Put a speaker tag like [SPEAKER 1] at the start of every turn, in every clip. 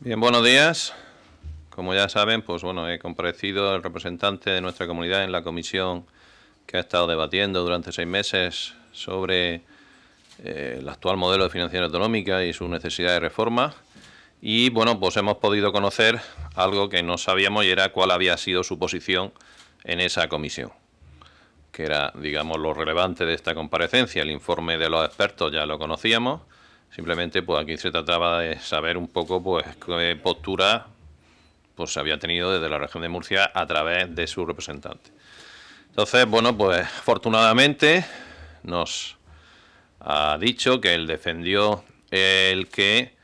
[SPEAKER 1] Bien, buenos días. Como ya saben, pues bueno, he comparecido el representante de nuestra comunidad en la comisión que ha estado debatiendo durante 6 meses sobre el actual modelo de financiación autonómica y su necesidad de reforma. Y bueno, pues hemos podido conocer algo que no sabíamos y era cuál había sido su posición en esa comisión, que era, digamos, lo relevante de esta comparecencia. El informe de los expertos ya lo conocíamos. Simplemente, pues aquí se trataba de saber un poco, pues, qué postura pues se había tenido desde la región de Murcia a través de su representante. Entonces, bueno, pues afortunadamente nos ha dicho que él defendió el que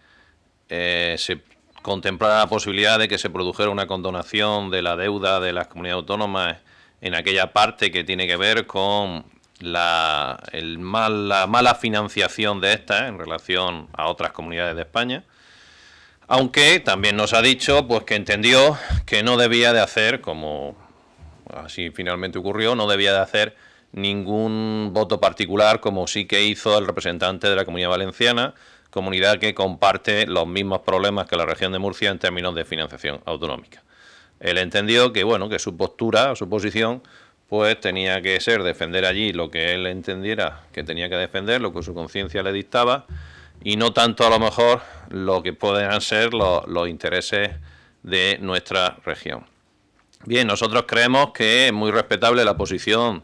[SPEAKER 1] se contemplara la posibilidad de que se produjera una condonación de la deuda de las comunidades autónomas en aquella parte que tiene que ver con la mala financiación de estas en relación a otras comunidades de España. Aunque también nos ha dicho pues que entendió que no debía de hacer, como así finalmente ocurrió, no debía de hacer ningún voto particular, como sí que hizo el representante de la Comunidad Valenciana, comunidad que comparte los mismos problemas que la región de Murcia en términos de financiación autonómica. Él entendió que bueno, que su postura, su posición, pues tenía que ser defender allí lo que él entendiera que tenía que defender, lo que su conciencia le dictaba, y no tanto a lo mejor lo que puedan ser los intereses de nuestra región. Bien, nosotros creemos que es muy respetable la posición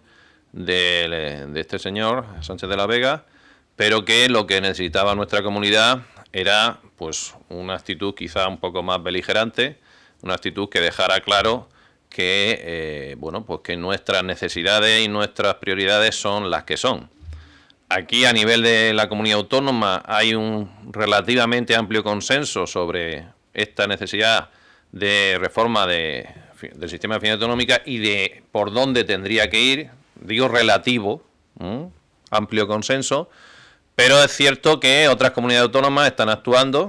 [SPEAKER 1] de este señor, Sánchez de la Vega, pero que lo que necesitaba nuestra comunidad era pues una actitud quizá un poco más beligerante, una actitud que dejara claro que bueno, pues que nuestras necesidades y nuestras prioridades son las que son. Aquí a nivel de la comunidad autónoma hay un relativamente amplio consenso sobre esta necesidad de reforma del sistema de financiación autonómica y de por dónde tendría que ir. Digo relativo, amplio consenso, pero es cierto que otras comunidades autónomas están actuando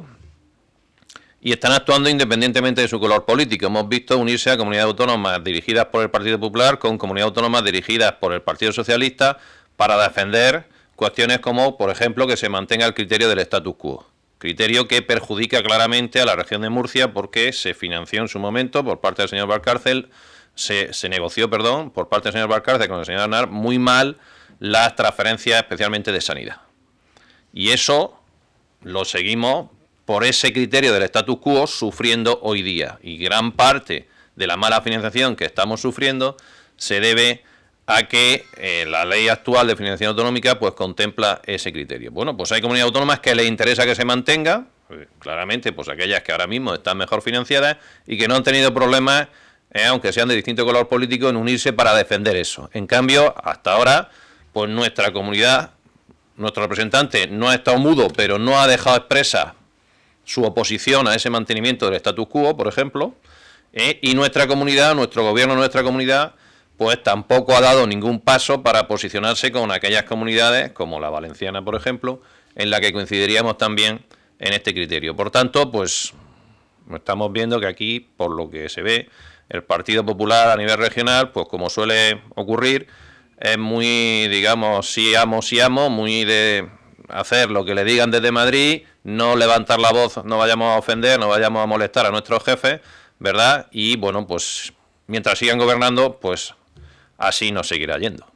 [SPEAKER 1] y están actuando independientemente de su color político. Hemos visto unirse a comunidades autónomas dirigidas por el Partido Popular con comunidades autónomas dirigidas por el Partido Socialista para defender cuestiones como, por ejemplo, que se mantenga el criterio del status quo. Criterio que perjudica claramente a la región de Murcia porque se financió en su momento por parte del señor Valcárcel, se negoció, por parte del señor Valcárcel con el señor Aznar muy mal las transferencias especialmente de sanidad. Y eso lo seguimos por ese criterio del status quo sufriendo hoy día. Y gran parte de la mala financiación que estamos sufriendo se debe a que la ley actual de financiación autonómica pues contempla ese criterio. Bueno, pues hay comunidades autónomas que les interesa que se mantenga, claramente pues aquellas que ahora mismo están mejor financiadas y que no han tenido problemas, aunque sean de distinto color político, en unirse para defender eso. En cambio, hasta ahora, pues nuestra comunidad, nuestro representante no ha estado mudo, pero no ha dejado expresa su oposición a ese mantenimiento del status quo, por ejemplo, y nuestra comunidad, nuestro gobierno, nuestra comunidad, pues tampoco ha dado ningún paso para posicionarse con aquellas comunidades, como la valenciana, por ejemplo, en la que coincidiríamos también en este criterio. Por tanto, pues estamos viendo que aquí, por lo que se ve, el Partido Popular a nivel regional, pues como suele ocurrir, es muy, digamos, sí amo, muy de hacer lo que le digan desde Madrid, no levantar la voz, no vayamos a ofender, no vayamos a molestar a nuestros jefes, ¿verdad? Y bueno, pues mientras sigan gobernando, pues así nos seguirá yendo.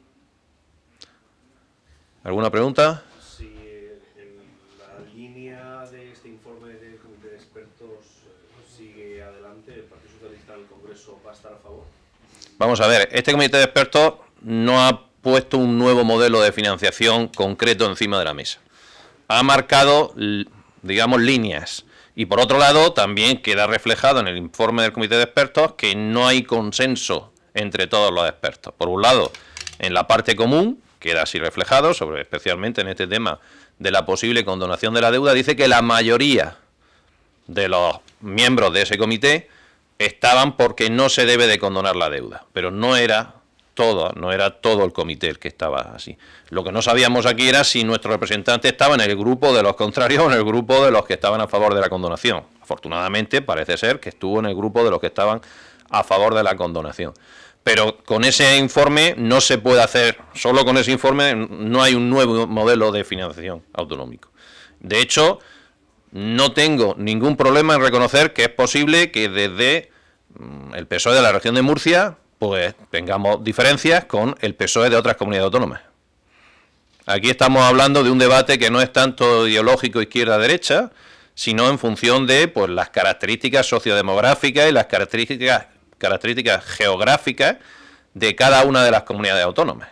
[SPEAKER 1] ¿Alguna pregunta?
[SPEAKER 2] Si en la línea de este informe del comité de expertos sigue adelante, ¿el Partido Socialista en el Congreso va a estar a favor?
[SPEAKER 1] Vamos a ver, este comité de expertos no ha puesto un nuevo modelo de financiación concreto encima de la mesa. Ha marcado, digamos, líneas. Y por otro lado, también queda reflejado en el informe del comité de expertos que no hay consenso entre todos los expertos. Por un lado, en la parte común, queda así reflejado, especialmente en este tema de la posible condonación de la deuda, dice que la mayoría de los miembros de ese comité estaban porque no se debe de condonar la deuda, pero no era todo el comité el que estaba así. Lo que no sabíamos aquí era si nuestro representante estaba en el grupo de los contrarios o en el grupo de los que estaban a favor de la condonación. Afortunadamente parece ser que estuvo en el grupo de los que estaban a favor de la condonación. Pero con ese informe no se puede hacer, solo con ese informe no hay un nuevo modelo de financiación autonómico. De hecho, no tengo ningún problema en reconocer que es posible que desde el PSOE de la región de Murcia pues tengamos diferencias con el PSOE de otras comunidades autónomas. Aquí estamos hablando de un debate que no es tanto ideológico izquierda-derecha, sino en función de pues las características sociodemográficas y las características geográficas de cada una de las comunidades autónomas.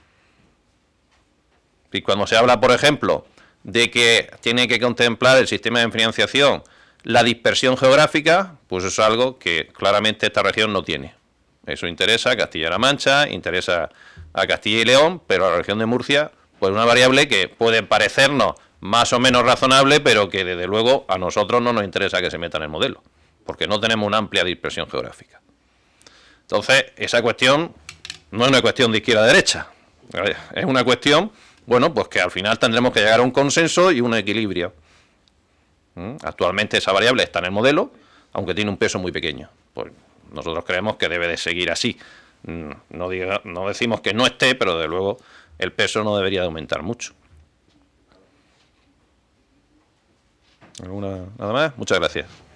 [SPEAKER 1] Y cuando se habla, por ejemplo, de que tiene que contemplar el sistema de financiación la dispersión geográfica, pues eso es algo que claramente esta región no tiene. Eso interesa a Castilla-La Mancha, interesa a Castilla y León, pero a la región de Murcia, pues una variable que puede parecernos más o menos razonable, pero que desde luego a nosotros no nos interesa que se meta en el modelo, porque no tenemos una amplia dispersión geográfica. Entonces, esa cuestión no es una cuestión de izquierda-derecha, es una cuestión, bueno, pues que al final tendremos que llegar a un consenso y un equilibrio. Actualmente esa variable está en el modelo, aunque tiene un peso muy pequeño. Pues nosotros creemos que debe de seguir así. No decimos que no esté, pero desde luego el peso no debería de aumentar mucho. ¿Nada más? Muchas gracias.